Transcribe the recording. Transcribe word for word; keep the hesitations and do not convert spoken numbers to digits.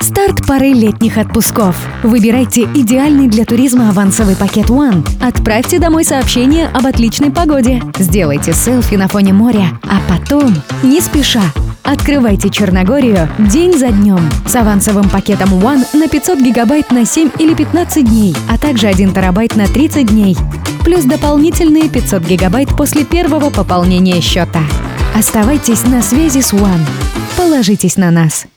Старт поры летних отпусков. Выбирайте идеальный для туризма авансовый пакет One. Отправьте домой сообщение об отличной погоде. Сделайте селфи на фоне моря. А потом, не спеша, открывайте Черногорию день за днем с авансовым пакетом One на пятьсот гигабайт на семь или пятнадцать дней, а также один терабайт на тридцать дней. Плюс дополнительные пятьсот гигабайт после первого пополнения счета. Оставайтесь на связи с One. Положитесь на нас.